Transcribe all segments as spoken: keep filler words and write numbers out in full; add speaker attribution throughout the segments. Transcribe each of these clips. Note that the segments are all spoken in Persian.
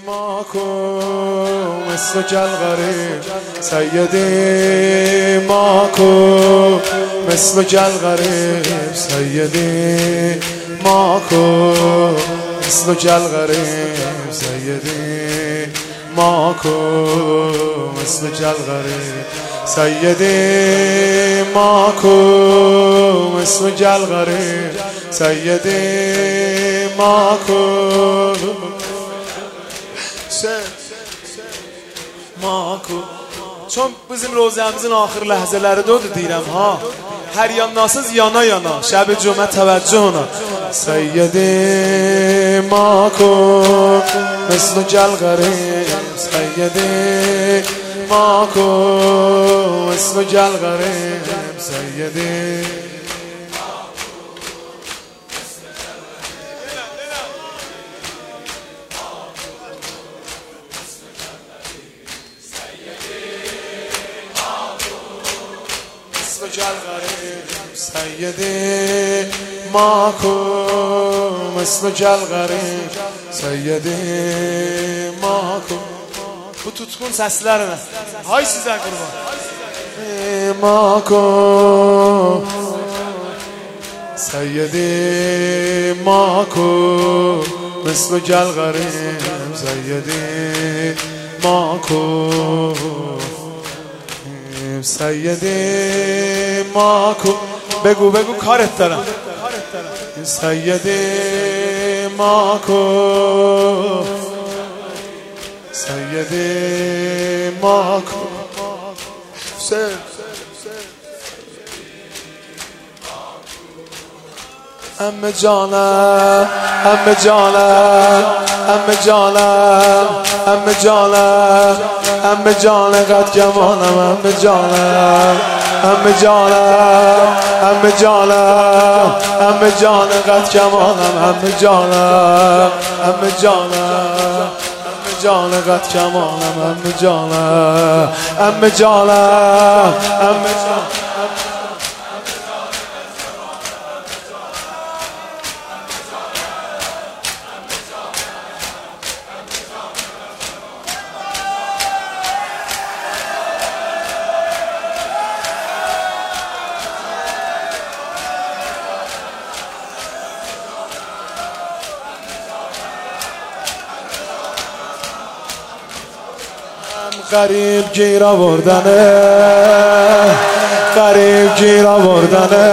Speaker 1: ماكو مثلك الغريب سيدي ماكو مثلك الغريب سيدي ماكو مثلك الغريب سيدي ماكو مثلك الغريب سيدي ماكو مثلك الغريب سيدي ماكو ماكو. چون bizim روزemizin آخر لحظه‌ları دوده دیرم ها her yanasız yana yana şب جمعه توجه ona سيدي ماكو مثلك الغريب سيدي ماكو مثلك الغريب سيدي مثلك الغريب سيدي ماكو مثلك الغريب سيدي ماكو. Bu tutkun seslerine hay sizden kurban ماكو سيدي ماكو مثلك الغريب سيدي ماكو سيدي ماكو بگو بگو کارت دارم سيدي ماكو سيدي ماكو ام جانا ام جانا ام جانا ام جانا ام جانا قد جمالم ام جانا ام جانا ام جانا ام جانا قد جمالم ام جانا ام جانا جان قد کمالم ام جانا ام جانا ام جانا غریب گیر آوردنه غریب گیر آوردنه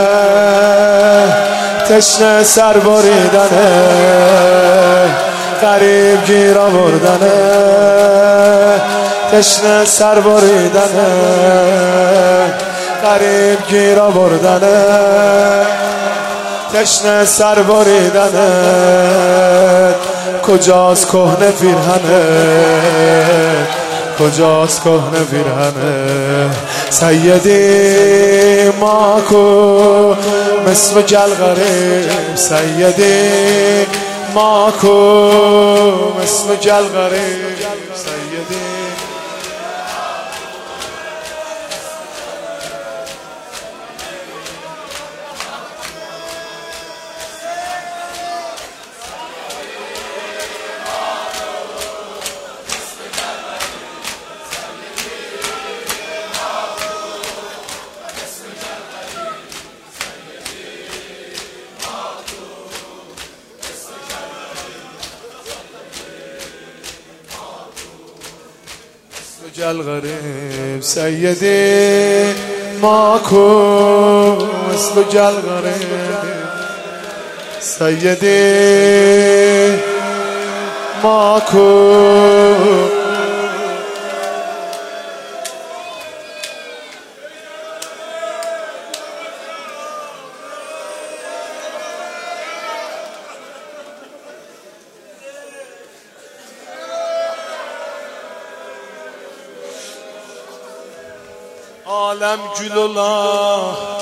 Speaker 1: تشنه سر بریدنه غریب گیر آوردنه تشنه سر بریدنه غریب گیر آوردنه تشنه سر بریدنه کجاست کهنه پیرهنه کجاست کهنه پیرهنه سيدي ماكو مثلك الغريب سيدي ماكو مثلك الغريب سيدي مثلك الغريب سيدي ماكو مثلك الغريب سيدي ماكو عالم گل ola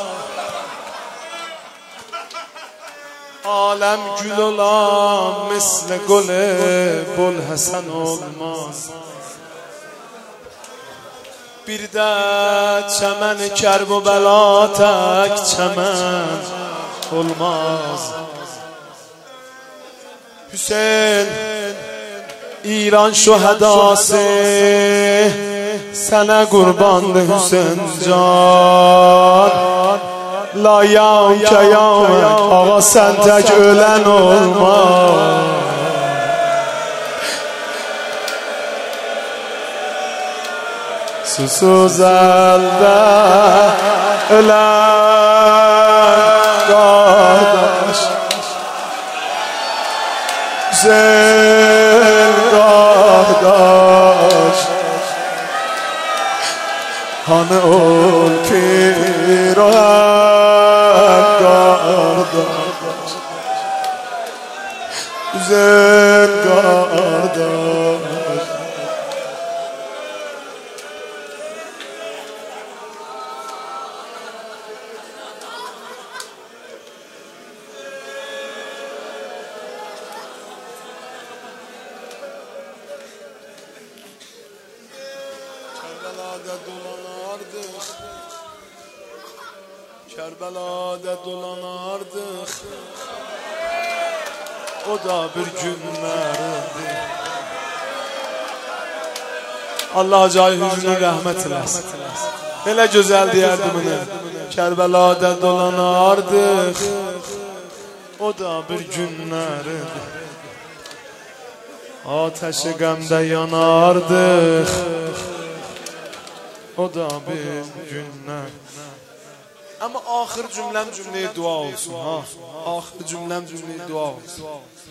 Speaker 1: عالم گل ola مثل گل بوالحسن olmaz bir de çemen kerb و بلا تک çemen olmaz Hüseyin ایران şuhadası sana kurban Hüseyin can. Layam kıyamet ağa sen tek ölen olma. Susuz elde ölen kardeş, güzel kardeş. Hani ol piran kardeş, güzel kardeş. Kerbela'da dolanardık, Kerbela'da dolanardık. O da bir günlerdi. Allah cayı hüznü rahmet eləsin. Belə gözəl deyərdi bunu. Kerbela'da dolanardık. O da bir günlerdi. Ateşi qəmdə yanardık. O da bir günler. Ama ahir cümlem cümleye dua olsun ha. Ahir cümlem cümleye dua olsun.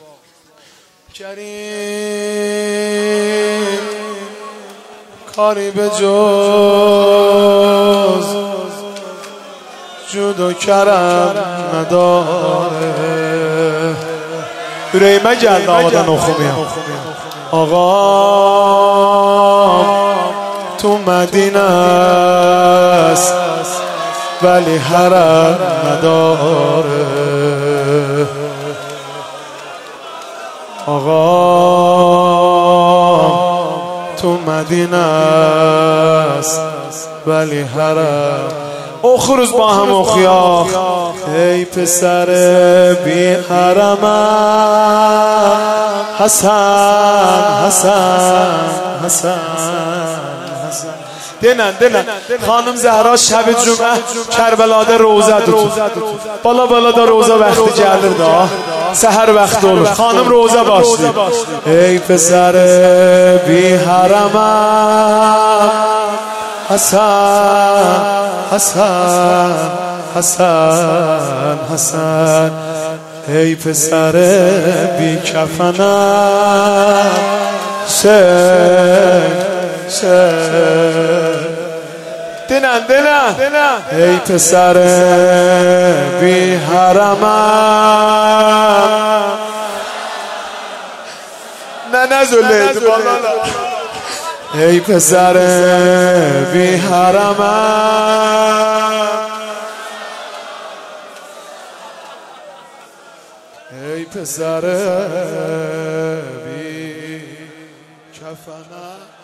Speaker 1: Kerim Karibe coz Cudu kerem medare. Yüreğime geldi havadan okumaya. Ağam تو مدینه است ولی حرم نداره. آقام تو مدینه است ولی حرم. اخروز با هم اخیاخ ای پسر بی حرمم حسن حسن حسن. Denən, denən, xanım Zəhra şəb-i cümə Kərbəlada roza tutur. Bala bala da roza vaxtı gəlir da. Səhər vaxtı olur. Xanım roza başlayır. Ey pəsər bi harama Hasan, Hasan, Hasan, Hasan. Ey pəsər bi kəfənə Sen Denən, denən, denən. Ey pəsər bi haramam. Nənə zölləydi balalar. Ey pəsər bi haramam. Ey pəsər bi kafana.